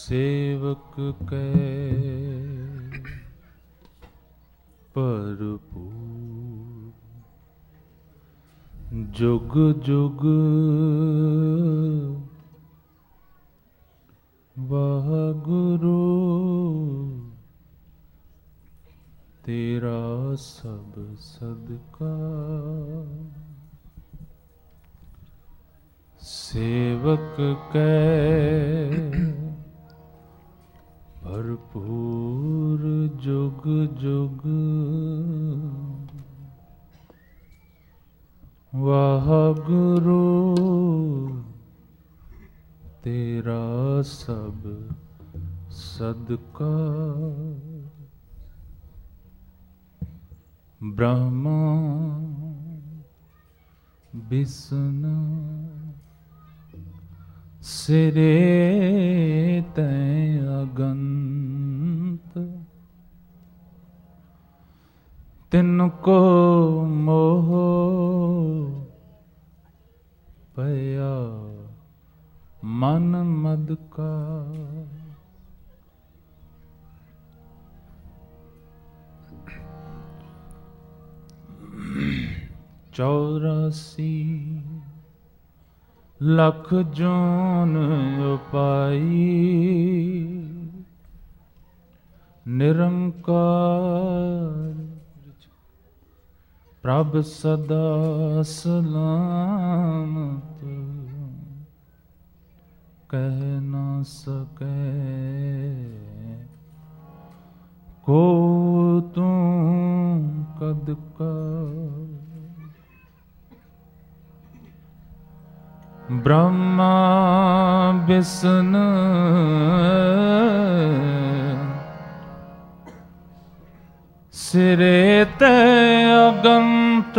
सेवक कै भरपूर जुग जुग वाह गुरु तेरा सब सदका। सेवक कै भरपूर जुग जुग वाह गुरु तेरा सब सदका। ब्रह्मा विष्णु सिरे तैं अगंत तिनको मोह पया मन मद का। 84 लख जोन उपाई निरंकार प्रभ सदा सलामत कह न सके को तू कद का। ब्रह्मा विष्णु सिरे ते अगंत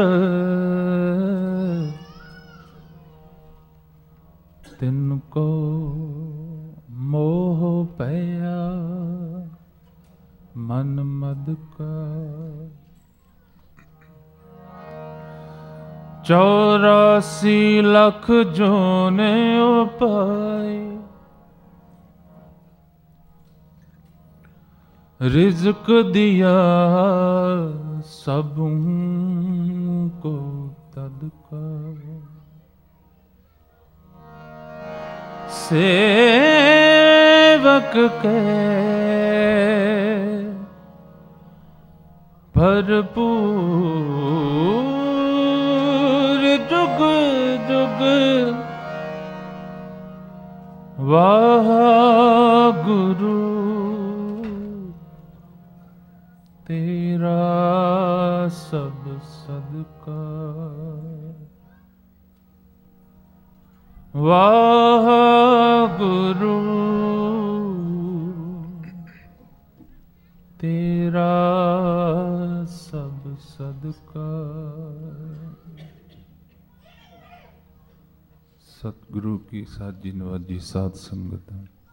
तिनको मोह पया मन मद का। 84 लख जोने उपाय रिज़्क दिया सबों को तदका। सेवक के भरपूर जुग जुग वाह गुरु तेरा सब सदका। वाह गुरु तेरा सब सदका। सतगुरु की साजी नवाजी साध संगत।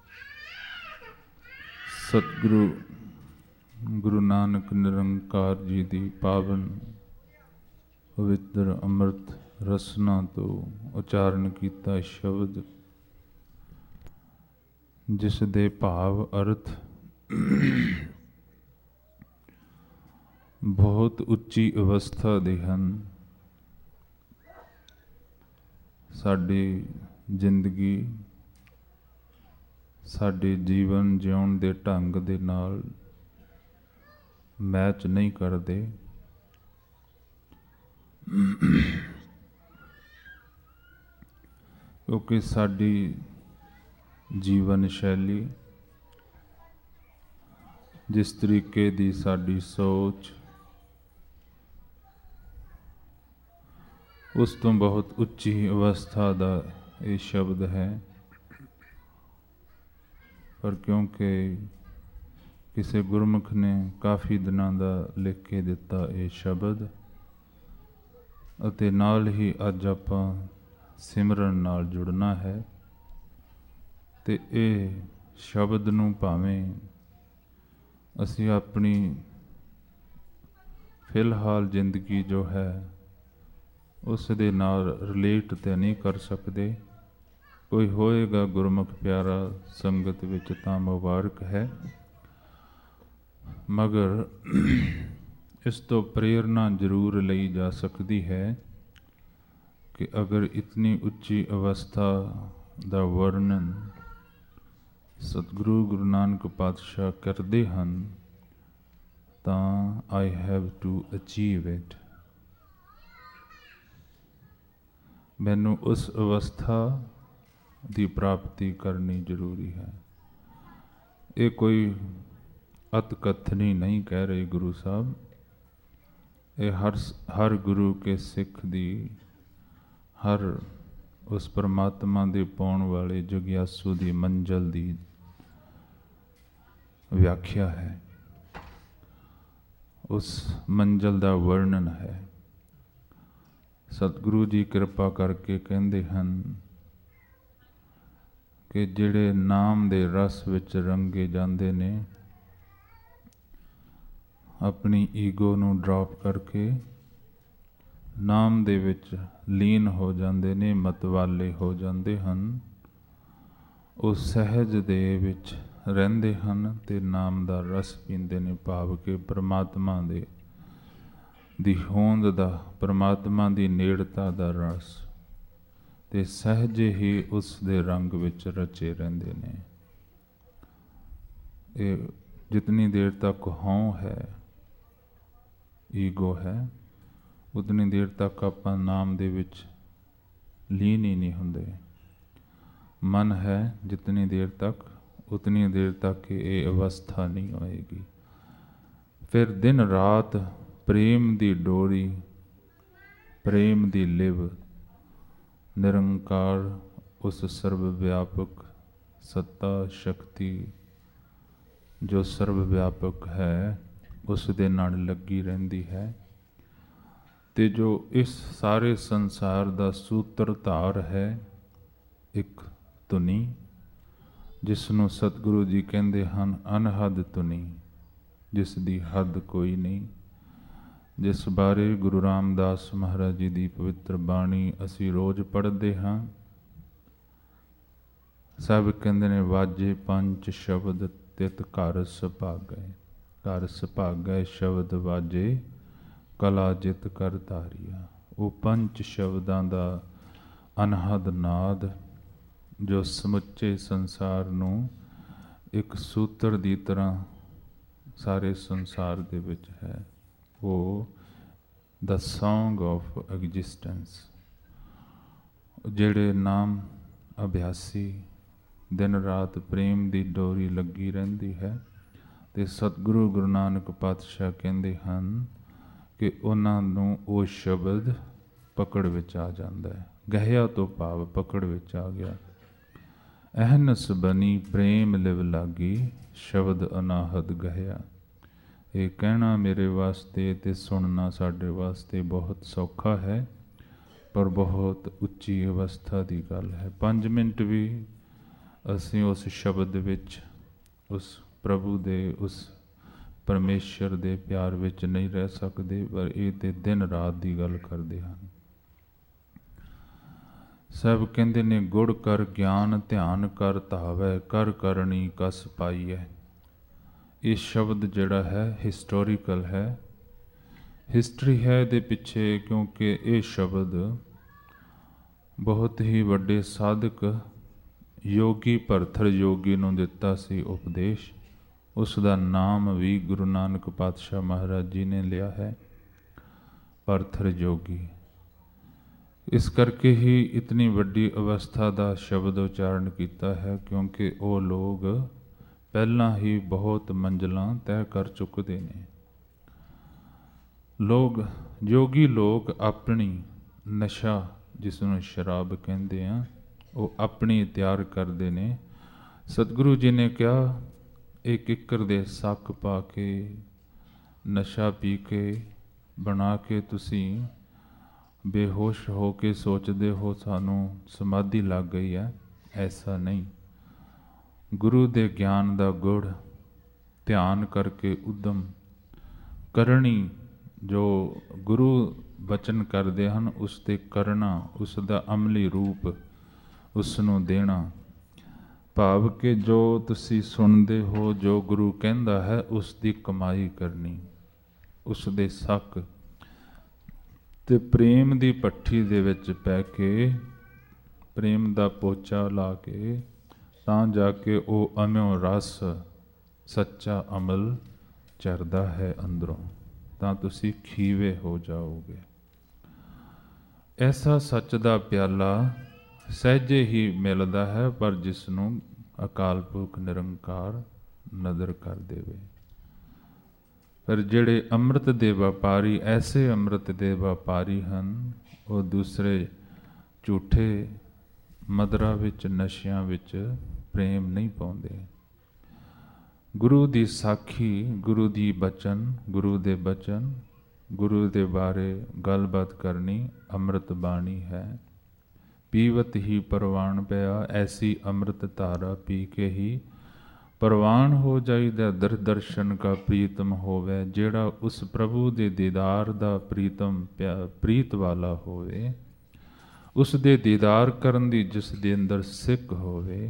सतगुरु गुरु नानक निरंकार जी दी पावन पवित्र अमृत रसना तो उचारण किया शब्द जिस दे भाव अर्थ बहुत उच्ची अवस्था दे हन। साडी जिंदगी साडे जीवन जिउण दे ढंग दे नाल मैच नहीं करते। क्योंकि साडी जीवन शैली जिस तरीके दी साडी सोच उस तो बहुत उच्ची अवस्था दा ये शब्द है। पर क्योंकि किसी गुरमुख ने काफ़ी दिनों का लिख के दिता ये शब्द अते नाल ही अज आपां सिमरन नाल जुड़ना है ते ये शब्द नूं भावें असी अपनी फिलहाल जिंदगी जो है उस दे नाल रिलेट तो नहीं कर सकते, ਕੋਈ ਹੋਏਗਾ ਗੁਰਮੁਖ ਪਿਆਰਾ ਸੰਗਤ ਵਿੱਚ ਤਾਂ ਮੁਬਾਰਕ ਹੈ, ਮਗਰ ਇਸ ਤੋਂ ਪ੍ਰੇਰਨਾ ਜ਼ਰੂਰ ਲਈ ਜਾ ਸਕਦੀ ਹੈ ਕਿ ਅਗਰ ਇਤਨੀ ਉੱਚੀ ਅਵਸਥਾ ਦਾ ਵਰਣਨ ਸਤਿਗੁਰੂ ਗੁਰੂ ਨਾਨਕ ਪਾਤਸ਼ਾਹ ਕਰਦੇ ਹਨ ਤਾਂ I have to achieve it। ਮੈਨੂੰ ਉਸ ਅਵਸਥਾ ਦੀ ਪ੍ਰਾਪਤੀ ਕਰਨੀ ਜ਼ਰੂਰੀ ਹੈ। ਇਹ ਕੋਈ ਅਤ ਕਥਨੀ ਨਹੀਂ ਕਹਿ ਰਹੇ ਗੁਰੂ ਸਾਹਿਬ, ਇਹ ਹਰ ਗੁਰੂ ਕੇ ਸਿੱਖ ਦੀ, ਹਰ ਉਸ ਪਰਮਾਤਮਾ ਦੇ ਪਾਉਣ ਵਾਲੇ ਜਗਿਆਸੂ ਦੀ ਮੰਜ਼ਲ ਦੀ ਵਿਆਖਿਆ ਹੈ, ਉਸ ਮੰਜ਼ਲ ਦਾ ਵਰਣਨ ਹੈ। ਸਤਿਗੁਰੂ ਜੀ ਕਿਰਪਾ ਕਰਕੇ ਕਹਿੰਦੇ ਹਨ ਕਿ ਜਿਹੜੇ ਨਾਮ ਦੇ ਰਸ ਵਿੱਚ ਰੰਗੇ ਜਾਂਦੇ ਨੇ, ਆਪਣੀ ਈਗੋ ਨੂੰ ਡ੍ਰੌਪ ਕਰਕੇ ਨਾਮ ਦੇ ਵਿੱਚ ਲੀਨ ਹੋ ਜਾਂਦੇ ਨੇ, ਮਤਵਾਲੇ ਹੋ ਜਾਂਦੇ ਹਨ, ਉਹ ਸਹਿਜ ਦੇ ਵਿੱਚ ਰਹਿੰਦੇ ਹਨ ਤੇ ਨਾਮ ਦਾ ਰਸ ਪੀਂਦੇ ਨੇ, ਭਾਵ ਕਿ ਪਰਮਾਤਮਾ ਦੀ ਹੋਂਦ ਦਾ, ਪਰਮਾਤਮਾ ਦੀ ਨੇੜਤਾ ਦਾ ਰਸ, ਤੇ ਸਹਿਜੇ ਹੀ ਉਸ ਦੇ ਰੰਗ ਵਿੱਚ ਰਚੇ ਰਹਿੰਦੇ ਨੇ। ਇਹ ਜਿਤਨੀ ਦੇਰ ਤੱਕ ਹਉ ਹੈ, ਈਗੋ ਹੈ, ਉਤਨੀ ਦੇਰ ਤੱਕ ਆਪਾਂ ਨਾਮ ਦੇ ਵਿੱਚ ਲੀਨ ਹੀ ਨਹੀਂ ਹੁੰਦੇ। ਮਨ ਹੈ ਜਿਤਨੀ ਦੇਰ ਤੱਕ, ਉਤਨੀ ਦੇਰ ਤੱਕ ਇਹ ਅਵਸਥਾ ਨਹੀਂ ਹੋਏਗੀ। ਫਿਰ ਦਿਨ ਰਾਤ ਪ੍ਰੇਮ ਦੀ ਡੋਰੀ, ਪ੍ਰੇਮ ਦੀ ਲਿਵ, ਨਿਰੰਕਾਰ ਉਸ ਸਰਬ ਵਿਆਪਕ ਸੱਤਾ ਸ਼ਕਤੀ ਜੋ ਸਰਬ ਵਿਆਪਕ ਹੈ, ਉਸ ਦੇ ਨਾਲ ਲੱਗੀ ਰਹਿੰਦੀ ਹੈ। ਤੇ ਜੋ ਇਸ ਸਾਰੇ ਸੰਸਾਰ ਦਾ ਸੂਤਰਧਾਰ ਹੈ, ਇੱਕ ਧੁਨੀ, ਜਿਸ ਨੂੰ ਸਤਿਗੁਰੂ ਜੀ ਕਹਿੰਦੇ ਹਨ ਅਨਹਦ ਧੁਨੀ, ਜਿਸ ਦੀ ਹੱਦ ਕੋਈ ਨਹੀਂ, ਜਿਸ ਬਾਰੇ ਗੁਰੂ ਰਾਮਦਾਸ ਮਹਾਰਾਜ ਜੀ ਦੀ ਪਵਿੱਤਰ ਬਾਣੀ ਅਸੀਂ ਰੋਜ਼ ਪੜ੍ਹਦੇ ਹਾਂ। ਸਭ ਕਹਿੰਦੇ ਨੇ ਵਾਜੇ ਪੰਜ ਸ਼ਬਦ ਤਿਤ ਘਰ ਸੁਭਾਗੈ, ਘਰ ਸੁਭਾਗੈ ਸ਼ਬਦ ਵਾਜੇ ਕਲਾ ਜਿਤ ਕਰ ਧਾਰੀਆ। ਉਹ ਪੰਜ ਸ਼ਬਦਾਂ ਦਾ ਅਨਹਦ ਨਾਦ ਜੋ ਸਮੁੱਚੇ ਸੰਸਾਰ ਨੂੰ ਇੱਕ ਸੂਤਰ ਦੀ ਤਰ੍ਹਾਂ ਸਾਰੇ ਸੰਸਾਰ ਦੇ ਵਿੱਚ ਹੈ, ਉਹ the song of existence। ਜਿਹੜੇ ਨਾਮ ਅਭਿਆਸੀ ਦਿਨ ਰਾਤ ਪ੍ਰੇਮ ਦੀ ਡੋਰੀ ਲੱਗੀ ਰਹਿੰਦੀ ਹੈ, ਤੇ ਸਤਿਗੁਰੂ ਗੁਰੂ ਨਾਨਕ ਪਾਤਸ਼ਾਹ ਕਹਿੰਦੇ ਹਨ ਕਿ ਉਹਨਾਂ ਨੂੰ ਉਹ ਸ਼ਬਦ ਪਕੜ ਵਿੱਚ ਆ ਜਾਂਦਾ ਹੈ। ਗਹਿਆ ਤੋਂ ਭਾਵ ਪਕੜ ਵਿੱਚ ਆ ਗਿਆ। ਅਹਨਸ ਬਣੀ ਪ੍ਰੇਮ ਲਿਵ ਲਾਗੀ, ਸ਼ਬਦ ਅਨਾਹਦ ਗਹਿਆ। ਇਹ ਕਹਿਣਾ ਮੇਰੇ ਵਾਸਤੇ ਤੇ ਸੁਣਨਾ ਸਾਡੇ ਵਾਸਤੇ ਬਹੁਤ ਸੌਖਾ ਹੈ, ਪਰ ਬਹੁਤ ਉੱਚੀ ਅਵਸਥਾ ਦੀ ਗੱਲ ਹੈ। 5 ਮਿੰਟ ਵੀ ਅਸੀਂ ਉਸ ਸ਼ਬਦ ਵਿੱਚ, ਉਸ ਪ੍ਰਭੂ ਦੇ, ਉਸ ਪਰਮੇਸ਼ਰ ਦੇ ਪਿਆਰ ਵਿੱਚ ਨਹੀਂ ਰਹਿ ਸਕਦੇ, ਪਰ ਇਹ ਤੇ ਦਿਨ ਰਾਤ ਦੀ ਗੱਲ ਕਰਦੇ ਹਨ। ਸਭ ਕਹਿੰਦੇ ਨੇ ਗੁੜ ਕਰ ਗਿਆਨ ਧਿਆਨ ਕਰ ਧਾਵੈ, ਕਰ ਕਰਨੀ ਕਸ ਪਾਈਐ। ਇਹ ਸ਼ਬਦ ਜਿਹੜਾ ਹੈ ਹਿਸਟੋਰੀਕਲ ਹੈ, ਹਿਸਟਰੀ ਹੈ ਇਹਦੇ ਪਿੱਛੇ, ਕਿਉਂਕਿ ਇਹ ਸ਼ਬਦ ਬਹੁਤ ਹੀ ਵੱਡੇ ਸਾਧਕ ਯੋਗੀ ਭਰਥਰ ਯੋਗੀ ਨੂੰ ਦਿੱਤਾ ਸੀ ਉਪਦੇਸ਼। ਉਸ ਦਾ ਨਾਮ ਵੀ ਗੁਰੂ ਨਾਨਕ ਪਾਤਸ਼ਾਹ ਮਹਾਰਾਜ ਜੀ ਨੇ ਲਿਆ ਹੈ, ਭਰਥਰ ਯੋਗੀ। ਇਸ ਕਰਕੇ ਹੀ ਇਤਨੀ ਵੱਡੀ ਅਵਸਥਾ ਦਾ ਸ਼ਬਦ ਉਚਾਰਨ ਕੀਤਾ ਹੈ, ਕਿਉਂਕਿ ਉਹ ਲੋਕ ਪਹਿਲਾਂ ਹੀ ਬਹੁਤ ਮੰਜ਼ਲਾਂ ਤੈਅ ਕਰ ਚੁੱਕਦੇ ਨੇ। ਲੋਕ, ਯੋਗੀ ਲੋਕ ਆਪਣੀ ਨਸ਼ਾ, ਜਿਸ ਨੂੰ ਸ਼ਰਾਬ ਕਹਿੰਦੇ ਆ, ਉਹ ਆਪਣੀ ਤਿਆਰ ਕਰਦੇ ਨੇ। ਸਤਿਗੁਰੂ ਜੀ ਨੇ ਕਿਹਾ ਇਹ ਕਿੱਕਰ ਦੇ ਸੱਕ ਪਾ ਕੇ, ਨਸ਼ਾ ਪੀ ਕੇ, ਬਣਾ ਕੇ ਤੁਸੀਂ ਬੇਹੋਸ਼ ਹੋ ਕੇ ਸੋਚਦੇ ਹੋ ਸਾਨੂੰ ਸਮਾਧੀ ਲੱਗ ਗਈ ਹੈ। ਐਸਾ ਨਹੀਂ। ਗੁਰੂ ਦੇ ਗਿਆਨ ਦਾ ਗੁੜ ਧਿਆਨ ਕਰਕੇ ਉਦਮ ਕਰਨੀ, ਜੋ ਗੁਰੂ ਬਚਨ ਕਰਦੇ ਹਨ ਉਸ ਤੇ ਕਰਨਾ, ਉਸ ਦਾ ਅਮਲੀ ਰੂਪ ਉਸ ਨੂੰ ਦੇਣਾ। ਭਾਵ ਕਿ ਜੋ ਤੁਸੀਂ ਸੁਣਦੇ ਹੋ, ਜੋ ਗੁਰੂ ਕਹਿੰਦਾ ਹੈ, ਉਸ ਦੀ ਕਮਾਈ ਕਰਨੀ, ਉਸ ਦੇ ਸੱਕ ਤੇ ਪ੍ਰੇਮ ਦੀ ਭੱਠੀ ਦੇ ਵਿੱਚ ਪੈ ਕੇ, ਪ੍ਰੇਮ ਦਾ ਪੋਚਾ ਲਾ ਕੇ, ਤਾਂ ਜਾ ਕੇ ਉਹ ਅਮਿਓ ਰਸ ਸੱਚਾ ਅਮਲ ਚਰਦਾ ਹੈ ਅੰਦਰੋਂ, ਤਾਂ ਤੁਸੀਂ ਖੀਵੇ ਹੋ ਜਾਓਗੇ। ਐਸਾ ਸੱਚ ਦਾ ਪਿਆਲਾ ਸਹਿਜੇ ਹੀ ਮਿਲਦਾ ਹੈ, ਪਰ ਜਿਸ ਨੂੰ ਅਕਾਲ ਪੁਰਖ ਨਿਰੰਕਾਰ ਨਦਰ ਕਰ ਦੇਵੇ। ਪਰ ਜਿਹੜੇ ਅੰਮ੍ਰਿਤ ਦੇ ਵਪਾਰੀ, ਐਸੇ ਅੰਮ੍ਰਿਤ ਦੇ ਵਪਾਰੀ ਹਨ, ਉਹ ਦੂਸਰੇ ਝੂਠੇ ਮਦਰਾ ਵਿੱਚ, ਨਸ਼ਿਆਂ ਵਿੱਚ ਪ੍ਰੇਮ ਨਹੀਂ ਪਾਉਂਦੇ। ਗੁਰੂ ਦੀ ਸਾਖੀ, ਗੁਰੂ ਦੀ ਬਚਨ, ਗੁਰੂ ਦੇ ਬਚਨ, ਗੁਰੂ ਦੇ ਬਾਰੇ ਗੱਲਬਾਤ ਕਰਨੀ ਅੰਮ੍ਰਿਤ ਬਾਣੀ ਹੈ। ਪੀਵਤ ਹੀ ਪ੍ਰਵਾਨ ਪਿਆ, ਐਸੀ ਅੰਮ੍ਰਿਤ ਧਾਰਾ ਪੀ ਕੇ ਹੀ ਪ੍ਰਵਾਨ ਹੋ ਜਾਈਦਾ। ਦਰਸ਼ਨ ਕਾ ਪ੍ਰੀਤਮ ਹੋਵੇ, ਜਿਹੜਾ ਉਸ ਪ੍ਰਭੂ ਦੇ ਦੀਦਾਰ ਦਾ ਪ੍ਰੀਤ ਵਾਲਾ ਹੋਵੇ, ਉਸ ਦੇ ਦੀਦਾਰ ਕਰਨ ਦੀ ਜਿਸ ਦੇ ਅੰਦਰ ਸਿੱਖ ਹੋਵੇ,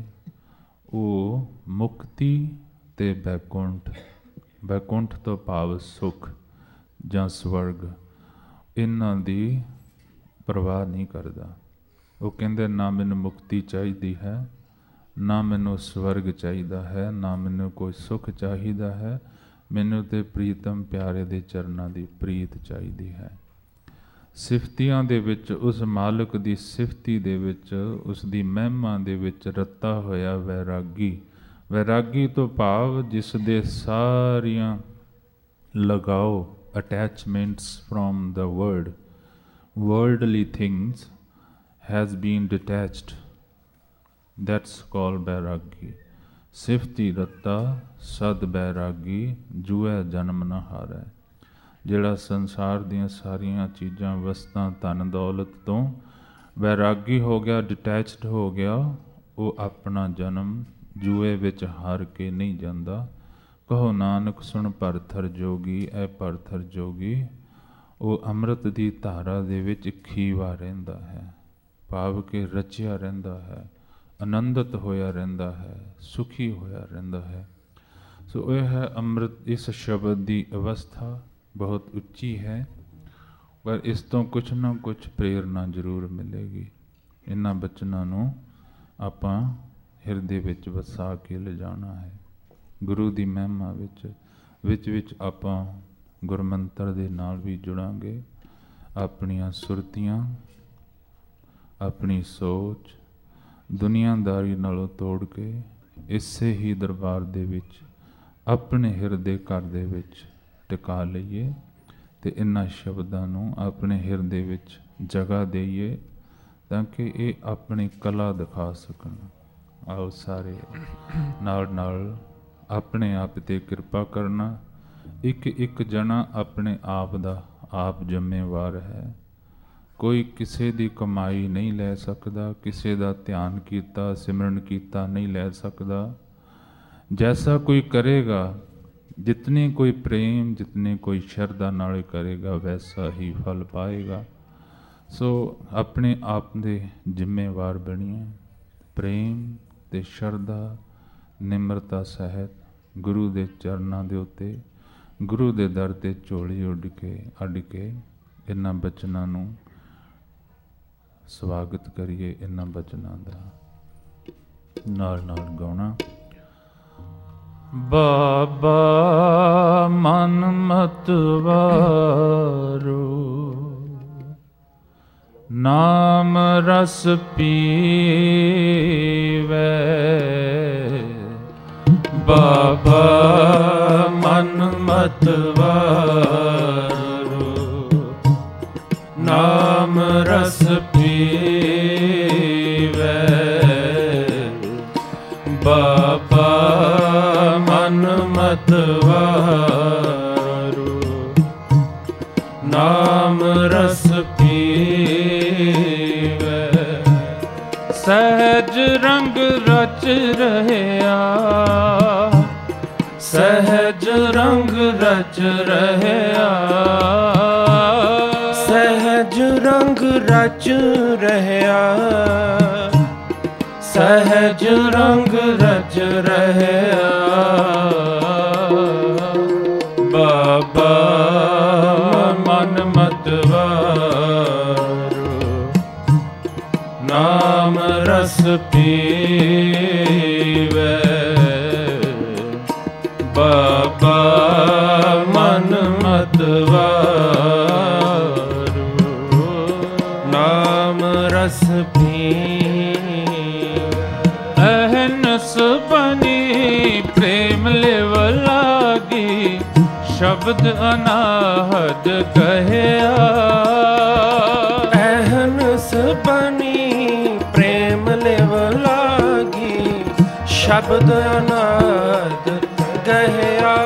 ਉਹ ਮੁਕਤੀ ਤੇ ਬੈਕੁੰਠ, ਬੈਕੁੰਠ ਤੋਂ ਭਾਵ ਸੁਖ ਜਾਂ ਸਵਰਗ, ਇਹਨਾਂ ਦੀ ਪਰਵਾਹ ਨਹੀਂ ਕਰਦਾ। ਉਹ ਕਹਿੰਦੇ ਨਾ ਮੈਨੂੰ ਮੁਕਤੀ ਚਾਹੀਦੀ ਹੈ, ਨਾ ਮੈਨੂੰ ਸਵਰਗ ਚਾਹੀਦਾ ਹੈ, ਨਾ ਮੈਨੂੰ ਕੋਈ ਸੁੱਖ ਚਾਹੀਦਾ ਹੈ, ਮੈਨੂੰ ਤੇ ਪ੍ਰੀਤਮ ਪਿਆਰੇ ਦੇ ਚਰਨਾਂ ਦੀ ਪ੍ਰੀਤ ਚਾਹੀਦੀ ਹੈ। ਸਿਫਤੀਆਂ ਦੇ ਵਿੱਚ, ਉਸ ਮਾਲਕ ਦੀ ਸਿਫਤੀ ਦੇ ਵਿੱਚ, ਉਸ ਦੀ ਮਹਿਮਾ ਦੇ ਵਿੱਚ ਰਤਾ ਹੋਇਆ ਵੈਰਾਗੀ। ਵੈਰਾਗੀ ਤੋਂ ਭਾਵ ਜਿਸ ਦੇ ਸਾਰੀਆਂ ਲਗਾਓ, attachments from the world, worldly things has been detached, that's called bairagi। ਸਿਫਤੀ ਰਤਾ ਸਦ ਬੈਰਾਗੀ, ਜੂਐ ਜਨਮ ਨਾ ਹਾਰੈ। ਜਿਹੜਾ ਸੰਸਾਰ ਦੀਆਂ ਸਾਰੀਆਂ ਚੀਜ਼ਾਂ, ਵਸਤਾਂ, ਧਨ ਦੌਲਤ ਤੋਂ ਬੈਰਾਗੀ ਹੋ ਗਿਆ, ਡਿਟੈਚਡ ਹੋ ਗਿਆ, ਉਹ ਆਪਣਾ ਜਨਮ ਜੂਏ ਵਿੱਚ ਹਾਰ ਕੇ ਨਹੀਂ ਜਾਂਦਾ। ਕਹੋ ਨਾਨਕ ਸੁਣ ਭਰਥਰ ਜੋਗੀ, ਐ ਭਰਥਰ ਜੋਗੀ, ਉਹ ਅੰਮ੍ਰਿਤ ਦੀ ਧਾਰਾ ਦੇ ਵਿੱਚ ਖੀਵਾ ਰਹਿੰਦਾ ਹੈ, ਭਾਵ ਕਿ ਰਚਿਆ ਰਹਿੰਦਾ ਹੈ, ਆਨੰਦਿਤ ਹੋਇਆ ਰਹਿੰਦਾ ਹੈ, ਸੁਖੀ ਹੋਇਆ ਰਹਿੰਦਾ ਹੈ। ਸੋ ਇਹ ਹੈ ਅੰਮ੍ਰਿਤ। ਇਸ ਸ਼ਬਦ ਦੀ ਅਵਸਥਾ ਬਹੁਤ ਉੱਚੀ ਹੈ, ਪਰ ਇਸ ਤੋਂ ਕੁਛ ਨਾ ਕੁਛ ਪ੍ਰੇਰਨਾ ਜ਼ਰੂਰ ਮਿਲੇਗੀ। ਇਹਨਾਂ ਬਚਨਾਂ ਨੂੰ ਆਪਾਂ ਹਿਰਦੇ ਵਿੱਚ ਵਸਾ ਕੇ ਲਿਜਾਣਾ ਹੈ। ਗੁਰੂ ਦੀ ਮਹਿਮਾ ਵਿੱਚ ਵਿੱਚ ਆਪਾਂ ਗੁਰਮੰਤਰ ਦੇ ਨਾਲ ਵੀ ਜੁੜਾਂਗੇ। ਆਪਣੀਆਂ ਸੁਰਤੀਆਂ, ਆਪਣੀ ਸੋਚ ਦੁਨੀਆਦਾਰੀ ਨਾਲੋਂ ਤੋੜ ਕੇ ਇਸੇ ਹੀ ਦਰਬਾਰ ਦੇ ਵਿੱਚ, ਆਪਣੇ ਹਿਰਦੇ ਘਰ ਦੇ ਵਿੱਚ ਟਿਕਾ ਲਈਏ ਤੇ ਇਹਨਾਂ ਸ਼ਬਦਾਂ ਨੂੰ ਆਪਣੇ ਹਿਰਦੇ ਵਿੱਚ ਜਗ੍ਹਾ ਦੇਈਏ, ਤਾਂ ਕਿ ਇਹ ਆਪਣੀ ਕਲਾ ਦਿਖਾ ਸਕਣ। ਆਓ ਸਾਰੇ ਨਾਲ ਨਾਲ ਆਪਣੇ ਆਪ 'ਤੇ ਕਿਰਪਾ ਕਰਨਾ। ਇੱਕ ਇੱਕ ਜਣਾ ਆਪਣੇ ਆਪ ਦਾ ਆਪ ਜ਼ਿੰਮੇਵਾਰ ਹੈ। ਕੋਈ ਕਿਸੇ ਦੀ ਕਮਾਈ ਨਹੀਂ ਲੈ ਸਕਦਾ, ਕਿਸੇ ਦਾ ਧਿਆਨ ਕੀਤਾ, ਸਿਮਰਨ ਕੀਤਾ ਨਹੀਂ ਲੈ ਸਕਦਾ। ਜੈਸਾ ਕੋਈ ਕਰੇਗਾ, ਜਿਤਨੇ ਕੋਈ ਪ੍ਰੇਮ, ਜਿਤਨੇ ਕੋਈ ਸ਼ਰਧਾ ਨਾਲ ਕਰੇਗਾ, ਵੈਸਾ ਹੀ ਫਲ ਪਾਏਗਾ। ਸੋ ਆਪਣੇ ਆਪ ਦੇ ਜ਼ਿੰਮੇਵਾਰ ਬਣੀਏ। ਪ੍ਰੇਮ ਤੇ ਸ਼ਰਧਾ, ਨਿਮਰਤਾ ਸਹਿਤ ਗੁਰੂ ਦੇ ਚਰਨਾਂ ਦੇ ਉੱਤੇ, ਗੁਰੂ ਦੇ ਦਰ 'ਤੇ ਝੋਲੀ ਅੱਡ ਕੇ ਇਹਨਾਂ ਬਚਨਾਂ ਨੂੰ ਸਵਾਗਤ ਕਰੀਏ। ਇਹਨਾਂ ਬਚਨਾਂ ਦਾ ਨਾਲ ਨਾਲ ਗਾਉਣਾ। ਬਾਬਾ ਮਨ ਮਤ ਵਾਰੋ, ਨਾਮ ਰਸ ਪੀਵੇ। ਬਾਬਾ ਮਨ ਮਤ ਵਾਰੋ, ਨਾਮ ਰਸ ਪੀਵੇ। ਬਾਬਾ ਮਨ ਮਤ ਵਾਰੋ, ਨਾਮ ਰਸ ਪੀਵੇ। ਸਹਿਜ ਰੰਗ ਰਚ ਰਹਿਆ, ਸਹਿਜ ਰੰਗ ਰਚ ਰਹਿਆ। ਸਹਿਜ ਰੰਗ ਰਚ ਰਹਿਆ। ਸਹਿਜ ਰੰਗ ਰਚ ਰਹਿਆ ਬਾਬਾ ਮਨ ਮਤਵਾਰੂ ਨਾਮ ਰਸ ਪੀਵੇ ਬਾਬਾ ਮਨ ਮਤਵਾਰੂ ਨਾਮ ਰਸ ਅਹਨਸ ਬਨੀ ਪ੍ਰੇਮ ਲਿਵ ਲਾਗੀ ਸ਼ਬਦ ਅਨਾਹਦ ਕਹਿਆ ਅਹਨਸ ਬਨੀ ਪ੍ਰੇਮ ਲਿਵ ਲਾਗੀ ਸ਼ਬਦ ਅਨਾਹਦ ਕਹਿਆ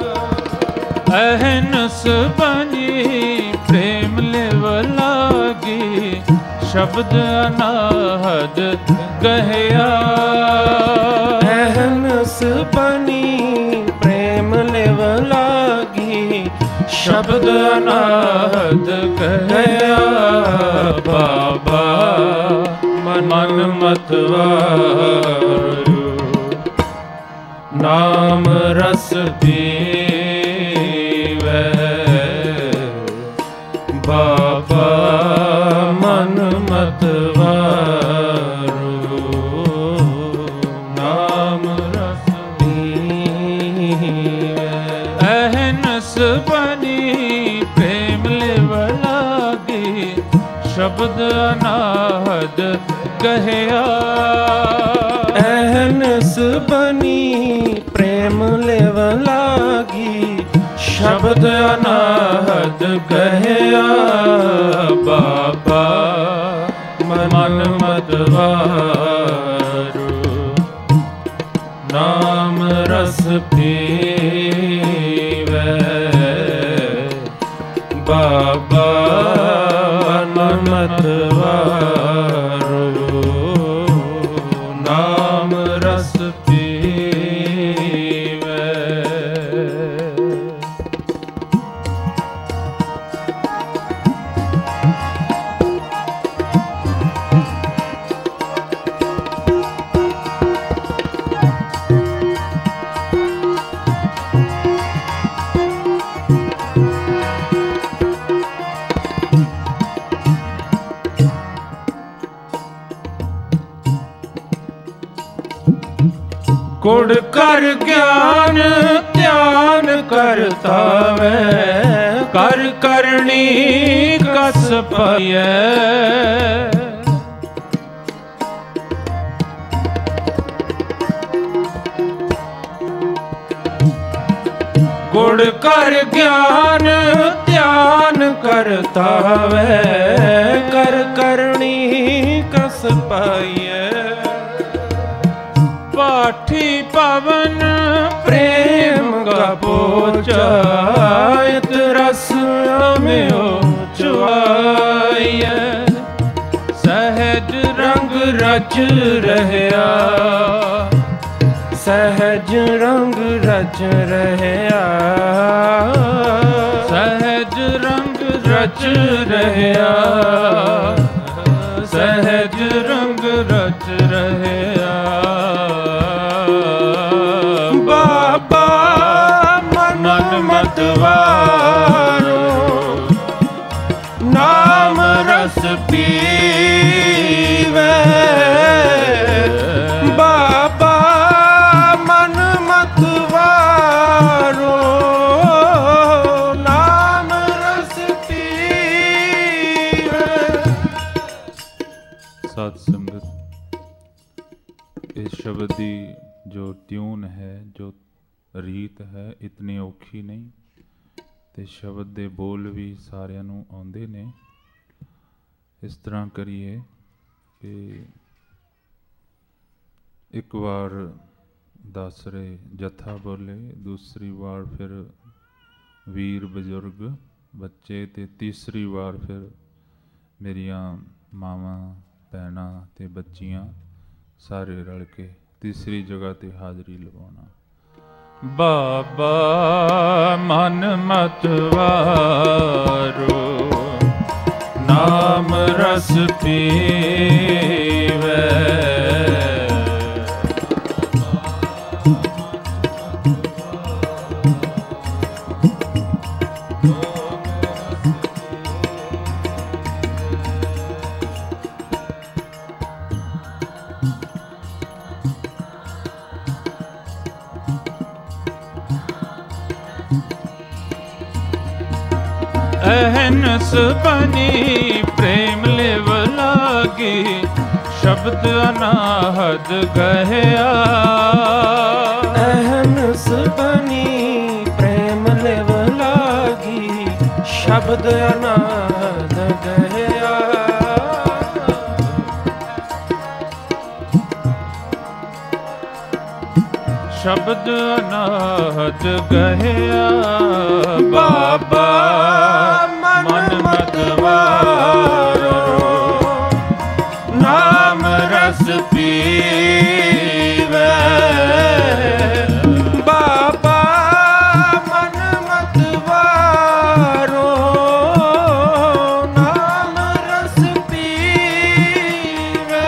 ਅਹਨਸ ਬਨੀ ਪ੍ਰੇਮ ਲਿਵ ਲਾਗੀ ਸ਼ਬਦ ਅਨਾਹਦ ਕਹਿਆ ਅਹਨਸ ਬਨੀ ਪ੍ਰੇਮ ਲਿਵ ਲਾਗੀ ਸ਼ਬਦ ਅਨਾਹਦ ਕਹਿਆ ਬਾਬਾ ਮਨ ਮਤਵਾਰੂ ਨਾਮ ਰਸ ਪੀਵੇ ਬਾਬਾ ਮਨ ਮਤਵਾਰੂ ਨਾਮ ਰਸ ਪੀਵੇ ਅਹਨਸ ਬਨੀ ਪ੍ਰੇਮ ਲਿਵ ਲਾਗੀ ਸ਼ਬਦ ਅਨਾਹਦ ਕਹਿਆ ਅਹਨਸ ਬਨੀ ਪ੍ਰੇਮ ਲਿਵ ਲਾਗੀ ਸ਼ਬਦ ਅਨਾਹਦ ਕਹਿਆ ਬਾਬਾ ਮਨ ਮਤਵਾਰੂ ਨਾਮ ਰਸ ਪੀਵੇ ਬਾਬਾ ਮਨ ਮਤਵਾਰੂ ਨਾਮ ਰਸ ਪੀਵੇ ਗੁੜ ਕਰ ਗਿਆਨ ਧਿਆਨ ਕਰਤਾ ਵੈ ਕਰ ਕਰਨੀ ਕਸ ਪਈਐ ਗੁੜ ਕਰ ਗਿਆਨ ਧਿਆਨ ਕਰਤਾ ਵੈ ਕਰ ਕਰਨੀ ਕਸ ਪਾਈਐ ਪਾਠੀ ਪਵਨ ਪ੍ਰੇਮ ਕਾ ਪੋਚਾਇਤ ਰਸ ਅਮਿਓ ਚੁਆਈਐ ਸਹਿਜ ਰੰਗ ਰਚ ਰਹਿਆ ਸਹਿਜ ਰੰਗ ਰਚ ਰਹਿਆ ਸਹਿਜ ਰੰਗ ਰਚ ਰਹਿਆ ਸਹਿਜ ਰੰਗ ਰਚ ਰਹਿਆ ਬਾਬਾ ਮਨ ਮਤਵਾਰੂ ਨਾਮ ਰਸ ਪੀਵੇ ਬਾਬਾ ਮਨ ਮਤਵਾਰੂ ਨਾਮ ਰਸ ਪੀਵੇ। ਸਾਧ ਸੰਗਤ, ਇਸ ਸ਼ਬਦ ਦੀ ਜੋ ਟਿਊਨ ਹੈ, ਜੋ ਰੀਤ ਹੈ, ਇਤਨੀ ਔਖੀ ਨਹੀਂ ਤੇ ਸ਼ਬਦ ਦੇ ਬੋਲ ਵੀ ਸਾਰਿਆਂ ਨੂੰ ਆਉਂਦੇ ਨੇ। ਇਸ ਤਰ੍ਹਾਂ ਕਰੀਏ ਕਿ ਇੱਕ ਵਾਰ ਦਾਸਰੇ ਜਥਾ ਬੋਲੇ, ਦੂਸਰੀ ਵਾਰ ਫਿਰ ਵੀਰ ਬਜ਼ੁਰਗ ਬੱਚੇ ਤੇ ਤੀਸਰੀ ਵਾਰ ਫਿਰ ਮੇਰੀਆਂ ਮਾਵਾਂ ਭੈਣਾਂ ਤੇ ਬੱਚੀਆਂ ਸਾਰੇ ਰਲ ਕੇ ਤੀਸਰੀ ਜਗ੍ਹਾ ਤੇ ਹਾਜ਼ਰੀ ਲਵਾਉਣਾ। ਬਾਬਾ ਮਨ ਮਤਵਾਰੂ ਨਾਮ ਰਸ ਪੀਵੇ अहनस बनी प्रेम लेव लागी, शब्द अनाहद गहया। अहनस बनी प्रेम लेव लागी, शब्द अनाहद गहया। शब्द अनाहद गहया। बाबा मन मतवारो, नाम रस पीवे। बाबा मन मतवारो, नाम रस पीवे।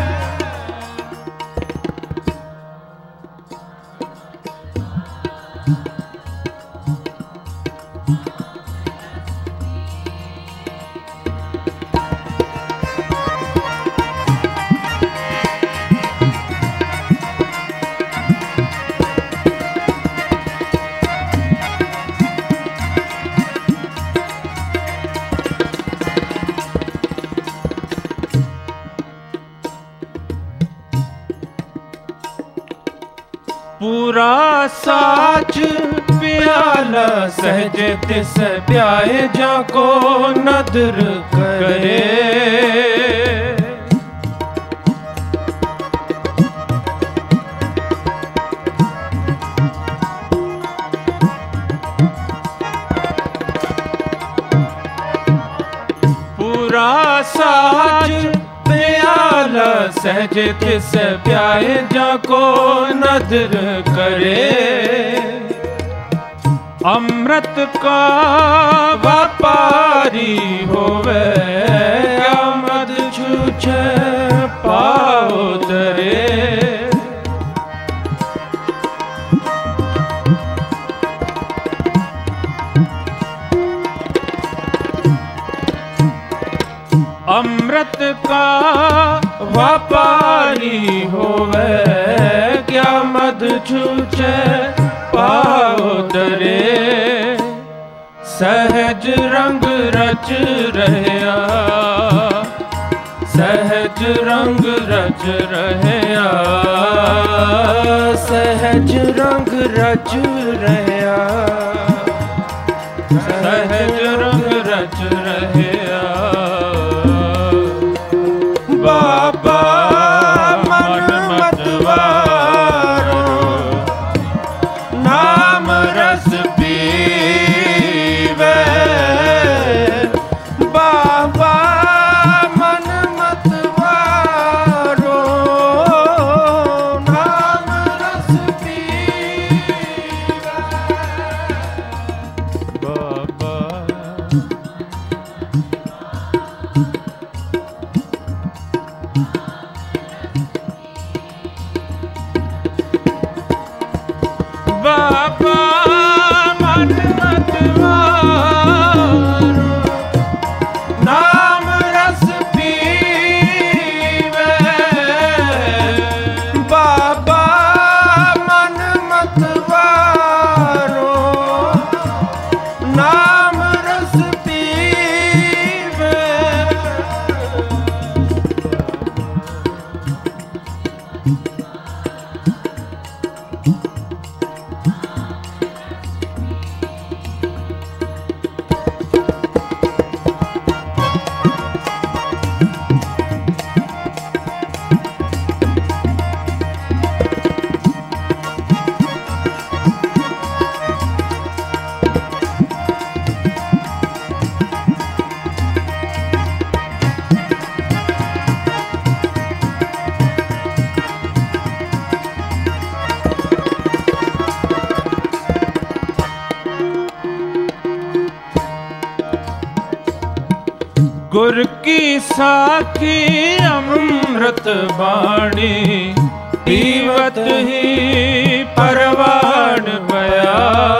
पूरा साच प्याला सहजे तिस प्याए, जाको नदर करे। पूरा साच प्याला सहज तिस प्याए, जाको नदर करे। अमृत का व्यापारी होवे, मद छूछे पाओ दरे। अमृत का व्यापारी होवे, क्या मद छूचे पाओ दरे। सहज रंग रच रहया, सहज रंग रच रहया। सहज रंग रच रहया, सहज रंग रच रहया। बाबा मन मतवारो, नाम रस पीवे। बाबा मन मतवारो, नाम रस पीवे। बाबा बाबा मन मतवारो, नाम रस पीवे। बाबा मन मतवारो, नाम रस पीवे। गुर की साखी अमृत बाणी, पीवत ही परवान पया।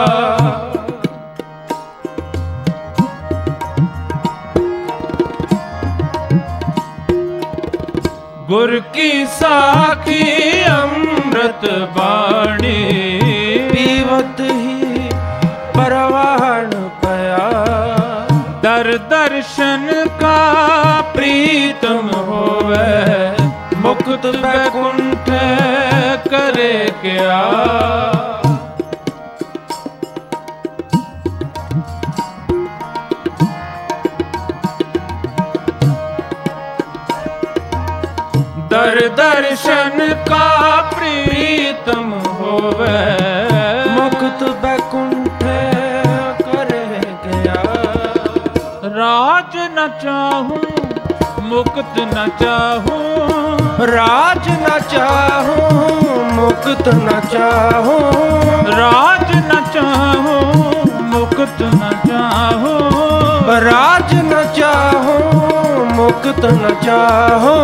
गुर की साखी अमृत बाणी, पीवत ही परवान पया। दर दर्शन का प्रीतम होवे, मुक्त बैकुंठ करे क्या। दर दर्शन का प्रीतम होवे, मुक्त बैकुंठ करे गया। राज न चाहूं मुक्त न चाहूं, राज न चाहूं मुक्त न चाहूं, राज न चाहूं मुक्त न चाहूं, राज न चाहूं मुक्त न चाहूं।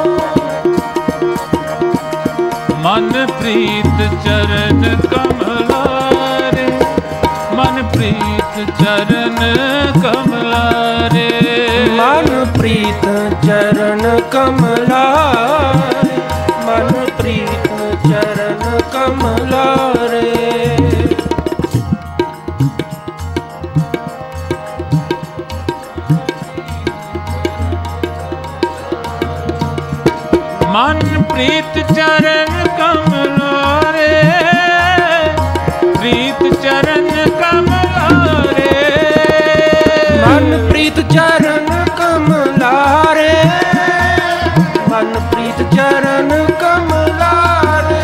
मन प्रीत चरण कमलारे, मन प्रीत चरण कमलारे, मन प्रीत चरण कमलारे, मन प्रीत चरण कमलारे। मन प्रीत चरण कमलारे, प्रीत चरण कमलारे, मन प्रीत चरण कमलारे, मन प्रीत चरण कमलारे।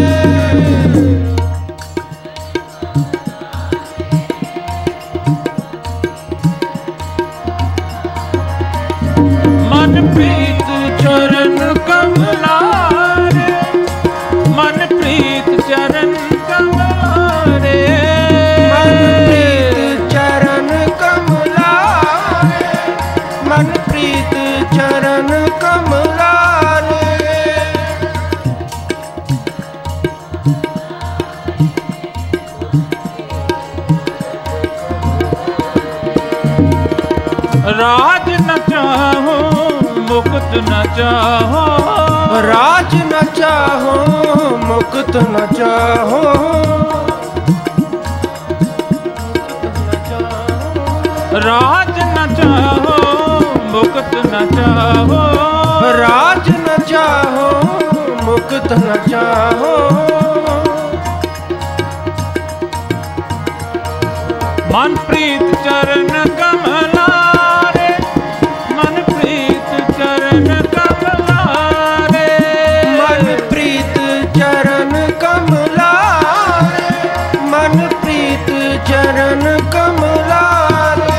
मन प्रीत चरण कमलारे, मन प्रीत चरण कमलारे, मन प्रीत चरण कमलारे, मन प्रीत चरण कमलारे। राज न चाहूं मुक्त न चाहूं, राज न चाहूं मुक्त न चाहूं, राज न चाहूं मुक्त न चाहूं, राज न चाहूं मुक्त न चाहूं। मन प्रीत चरण कमलारे, मन प्रीत चरण कमलारे, मन प्रीत चरण कमलारे, मन प्रीत चरण कमलारे।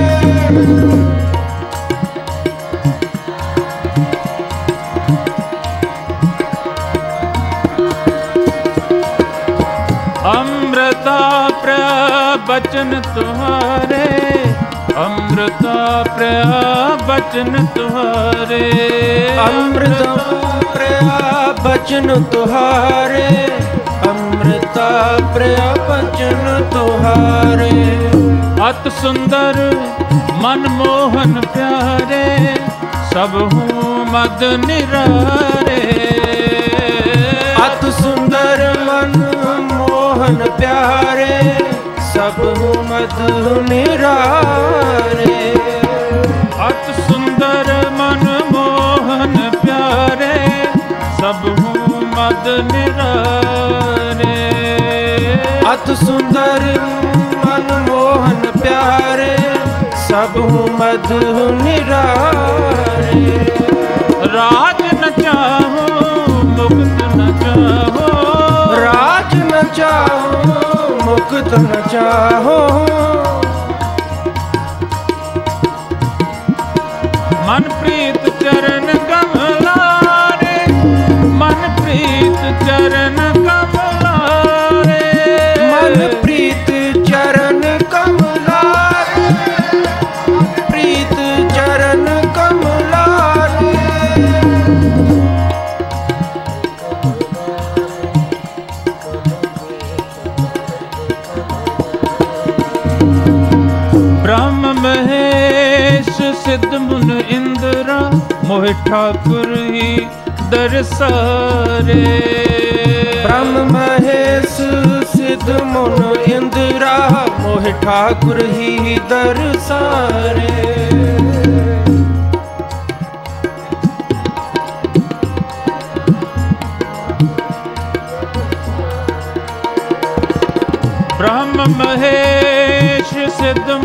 अमृता बचन तुम्हारे, अमृता बचन तुम्हारे, अमृता बचन तुम्हारे, अमृता बचन तुम्हारे। अत सुंदर मनमोहन प्यारे, सब हूँ मद निरारे। अत सुंदर मनमोहन प्यारे, सब हूँ मद निरारे। अत सुंदर मनमोहन प्यारे, सब हूँ मद निरारे। अत सुंदर मनमोहन प्यारे, सब हूँ मद निरारे। राज न चाहूं मुक्त न चाहूं, राज न चाहूं मुक्त न चाहूं। मन प्रीत चरण कमलारे, मन प्रीत चरण कमलारे, मन प्रीत चरण कमलारे, प्रीत चरण कमलारे। ब्रह्म महेश सिद्ध मुन इंद्रा, मोहि ठाकुर ही दरसारे। ब्रह्म महेश सिद्ध मुन इंद्रा, मोहि ठाकुर ही दरसारे।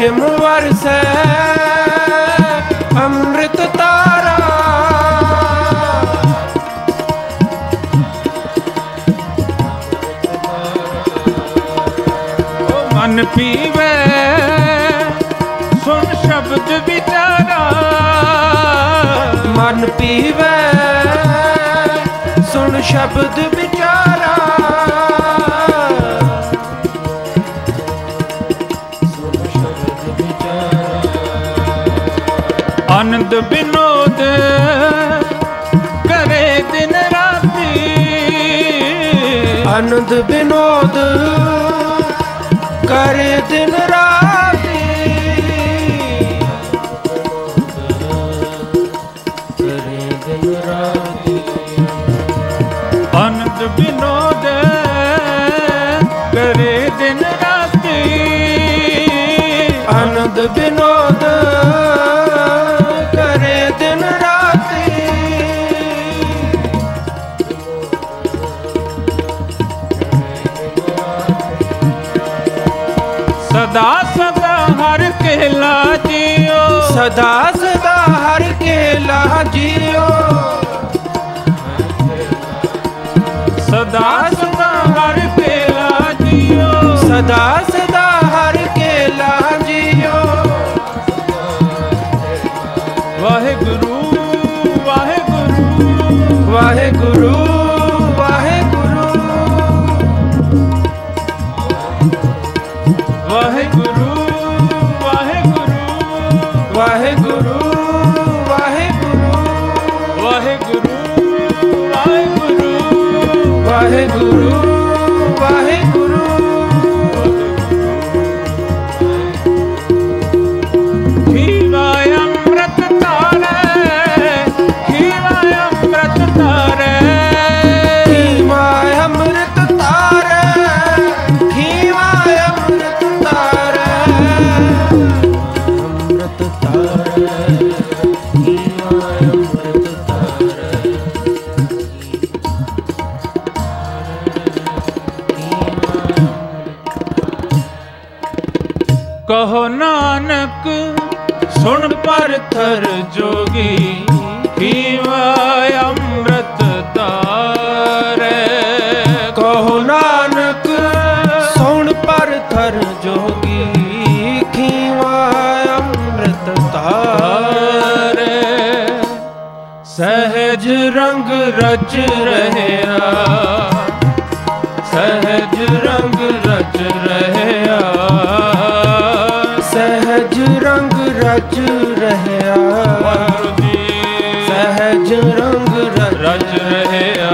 ਰਿਮਝਿਮ ਵਰਸੈ ਅੰਮ੍ਰਿਤ ਤਾਰਾ। ਮਨ ਪੀਵੇ ਸੁਣ ਸ਼ਬਦ ਵਿਚਾਰਾ। ਮਨ ਪੀਵੇ ਸੁਣ ਸ਼ਬਦ ਵਿਚਾਰਾ। ਆਨੰਦ ਬਿਨੋਦ ਕਰੇ ਦਿਨ ਰਾਤੀ। ਆਨੰਦ ਬਿਨੋਦ ਕਰੇ ਦਿਨ ਰਾਤੀ। ਕਰੇ ਦਿਨ ਰਾਤੀ। ਆਨੰਦ ਬਿਨੋਦ ਕਰੇ ਦਿਨ ਰਾਤੀ। ਆਨੰਦ ਬਿਨੋਦ ਦਿਨ ਰਾਤੀ। ਸਦਾ ਸਦਾ ਹਰ ਕੇਲਾ ਜੀਓ। ਸਦਾ ਸਦਾ ਹਰ ਕੇਲਾ ਜੀਓ। ਸਦਾ ਸਦਾ ਹਰ ਕੇਲਾ ਜੀਓ। ਸਦਾ ਸਦਾ ਹਰ ਕੇਲਾ ਜੀਓ। ਵਾਹਿਗੁਰੂ ਵਾਹਿਗੁਰੂ ਵਾਹਿਗੁਰੂ ਵਾਹਿਗੁਰੂ ਵਾਹਿਗੁਰੂ ਵਾਹਿਗੁਰੂ ਵਾਹਿਗੁਰੂ ਵਾਹਿਗੁਰੂ ਵਾਹਿਗੁਰੂ ਵਾਹਿਗੁਰੂ ਵਾਹਿਗੁਰੂ। ਖੀਵਾ ਅੰਮ੍ਰਿਤ ਤਾਰੇ। ਖੀਵਾ ਅੰਮ੍ਰਿਤ ਤਾਰੇ। ਖੀਵਾ ਅੰਮ੍ਰਿਤ ਤਾਰੇ। ਖੀਵਾ ਅੰਮ੍ਰਿਤ ਤਾਰੇ। ਅੰਮ੍ਰਿਤ ਤਾਰੇ। ਖੀਵਾ ਅੰਮ੍ਰਿਤ ਤਾਰੇ। ਕਹੋ ਨਾਨਕ ਸੁਣ ਪਰਥਰ ਜੋਗੀ। ਖੀਵਾ ਅੰਮ੍ਰਿਤ ਤਾਰੇ। ਕਹੋ ਨਾਨਕ ਸੁਣ ਪਰਥਰ ਜੋਗੀ। ਖੀਵਾ ਅੰਮ੍ਰਿਤ ਤਾਰੇ। ਸਹਿਜ ਰੰਗ ਰਚ ਰਹਿਆ। ਸਹਿਜ ਰੰਗ ਰਚ ਰਹਿਆ। ਸਹਿਜ ਰੰਗ ਰਚ ਰਹਿਆ। ਸਹਿਜ ਰੰਗ ਰਚ ਰਹਿਆ।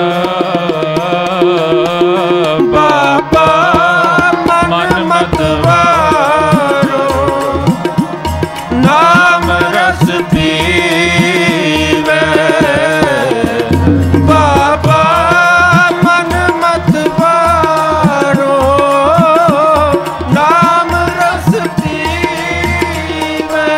ਬਾਬਾ ਮਨ ਮਤਵਾਰੋ ਨਾਮ ਰਸ ਪੀਵੇ। ਬਾਬਾ ਮਨ ਮਤਵਾਰੋ ਨਾਮ ਰਸ ਪੀਵੇ।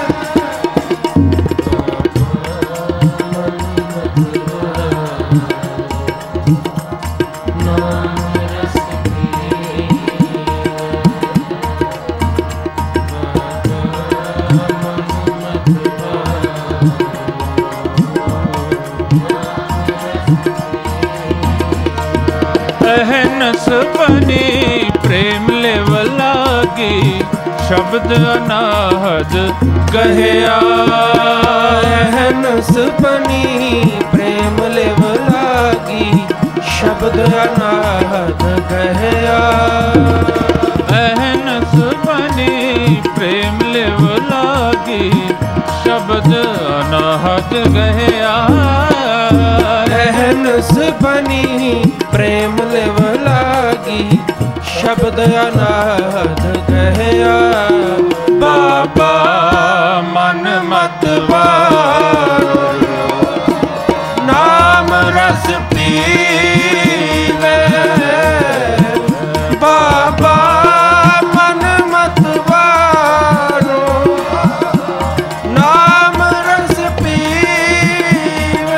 ਅਹਨਸ ਬਨੀ ਪ੍ਰੇਮ ਲੇਵ ਲਾਗੀ। ਸ਼ਬਦ ਅਨਾਹਦ ਕਹਿਆ। ਅਹਨਸ ਬਨੀ ਪ੍ਰੇਮ ਲੇਵ ਲਾਗੀ। ਸ਼ਬਦ ਅਨਾਹਦ ਕਹਿਆ। ਅਹਨਸ ਬਨੀ ਪ੍ਰੇਮ ਲੇਵ ਲਾਗੀ। ਸ਼ਬਦ ਅਨਾਹਦ ਕਹਿਆ। ਅਹਨਸ ਬਨੀ ਪ੍ਰੇਮ ਲਿਵ ਲਾਗੀ। ਸ਼ਬਦ ਅਨਾਹਦ ਕਹਿਆ। ਬਾਬਾ ਮਨ ਮਤਵਾਰੋ ਨਾਮ ਰਸ ਪੀਵੇ। ਬਾਬਾ ਮਨ ਮਤਵਾਰੋ ਨਾਮ ਰਸ ਪੀਵੇ।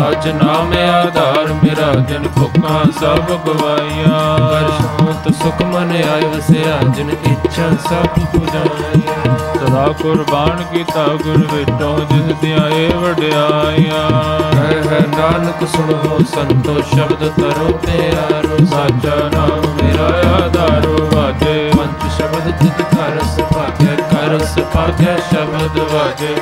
ਸਚ ਨਾਮ ਆਧਾਰ ਮੇਰਾ, ਜਿਨ ਭੁੱਖਾਂ ਸਭ ਗਵਾਈਆਂ। ਕਰ ਸ਼ਾਂਤ ਸੁਖ ਮਨ ਆਇ ਵਸਿਆ, ਜਿਨ ਇੱਛਾ ਸਭ ਪੁਜਾਈਆਂ। ਸਦਾ ਕੁਰਬਾਨ ਕੀਤਾ ਗੁਰ ਵਿਟੋ, ਜਿਸ ਦੀਆਂ ਇਹ ਵਡਿਆਈਆਂ। ਹੈ ਨਾਨਕ ਸੁਣੋ ਸੰਤੋ ਸ਼ਬਦ ਤਰੋ ਪਿਆਰੋ, ਸਾਚਾ ਨਾਮ ਮੇਰਾ ਆਧਾਰੋ। ਵਾਜੇ ਪੰਜ ਸ਼ਬਦ ਤਿਤ ਕਰ ਸੁਭਾਗਿਆ, ਕਰ ਸੁਭਾਗਿਆ ਸ਼ਬਦ ਵਾਜੇ।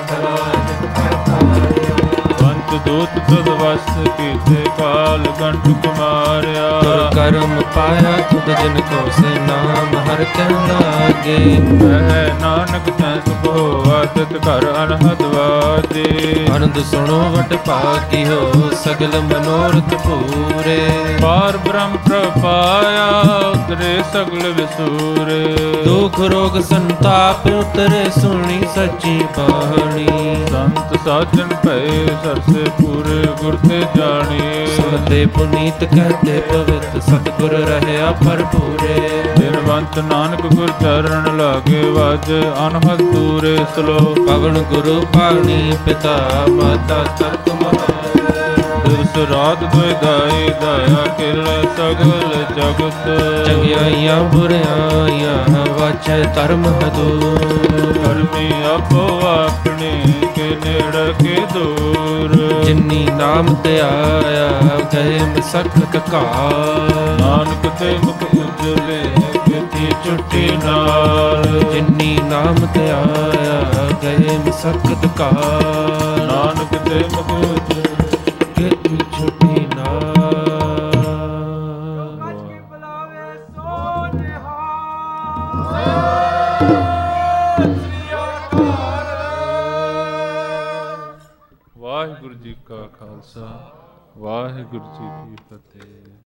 ਪੰਜ ਦੂਤ ਤਦ ਵਸ ਕੀਤੇ, ਕਾਲ ਕੰਠ ਮਾਰਿਆ। ਤੁਰ ਕਰਮ ਪਾਇਆ ਤੁਧ ਜਿਨ ਕੋ, ਸੇ ਨਾਮ ਹਰ ਕੈ ਲਾਗੇ। ਹੈ ਨਾਨਕ ਤੈ ਸੁਖ ਹੋਆ, ਤਿਤ ਘਰ ਅਨਹਦ ਵਾਜੇ। ਆਨੰਦ ਸੁਣੋ ਵਡ ਭਾਗਿਓ, ਸਗਲ ਮਨੋਰਥ ਪੂਰੇ। ਪਾਰ ਬ੍ਰਹਮ ਪ੍ਰਪਾਇਆ, ਉਤਰੇ ਸਗਲ ਵਿਸੂਰੇ। ਦੁਖ ਰੋਗ ਸੰਤਾਪ ਉਤਰੇ, ਸੁਣੀ ਸੱਚੀ ਬਾਣੀ। ਸੰਤ ਸਾਜਨ ਭਏ ਸਰਸੇ ਪੂਰੇ, ਗੁਰ ਤੇ ਜਾਣੀ। ਸੁਣਦੇ ਪੁਨੀਤ ਕਹਤੇ ਪਵਿੱਤ, ਸਤਿਗੁਰ ਰਹਿਆ ਭਰਪੂਰੇ। ਦਿਨਵੰਤ ਨਾਨਕ ਗੁਰ ਚਰਨ ਲਾਗੇ, ਵਾਜੇ ਅਨਹਦ ਦੂਰੇ। ਸਲੋਕ ਪਵਨ ਗੁਰੂ ਪਾਣੀ, ਪਿਤਾ ਮਾਤਾ ਤਰਕ ਮਹਾਨ। ਦਿਵਸ ਰਾਤ ਦੁਇ ਦਾਈ, ਦਇਆ ਕਿਰਣ ਸਗਲ ਜਗਤ। ਚੰਗਿਆਈਆਂ ਬੁਰਿਆਈਆਂ, ਵਾਚੈ ਧਰਮ ਹਦੂਰ। ਕਰਮੀ ਆਪੋ ਆਪਣੇ, ਕੇ ਨੇੜੇ ਕੇ ਦੂਰ। ਜਿਨੀ ਨਾਮ ਤੇ ਆਇਆ, ਗਏ ਮਸਕਤ ਘਾਲ। ਨਾਨਕ ਤੇ ਮੁਖ ਉਜਲੇ, ਕੀਤੀ ਛੁੱਟੀ ਨਾਲ। ਜਿਨੀ ਨਾਮ ਤੇ ਆਇਆ, ਗਏ ਮਸਕਤ ਘਾਲ। ਨਾਨਕ ਤੇ ਮੁਖ ਉਜਲੇ, ਕੀਤੀ ਛੁੱਟੀ ਨਾਲ। ਵਾਹਿਗੁਰੂ ਜੀ ਕਾ ਖਾਲਸਾ, ਵਾਹਿਗੁਰੂ ਜੀ ਕੀ ਫਤਿਹ।